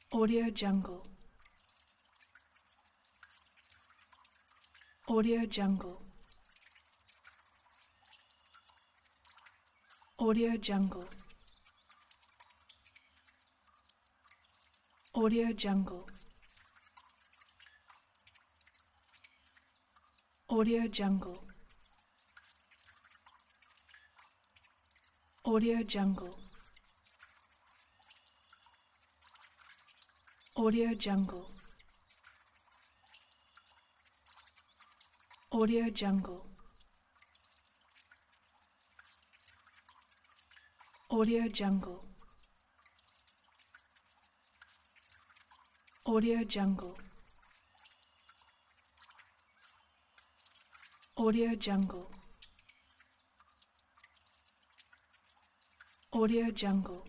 Audio Jungle. Audio Jungle. Audio Jungle. Audio Jungle. Audio Jungle. Audio Jungle. Audio Jungle. Audio Jungle. Audio Jungle. Audio Jungle. Audio Jungle. Audio Jungle.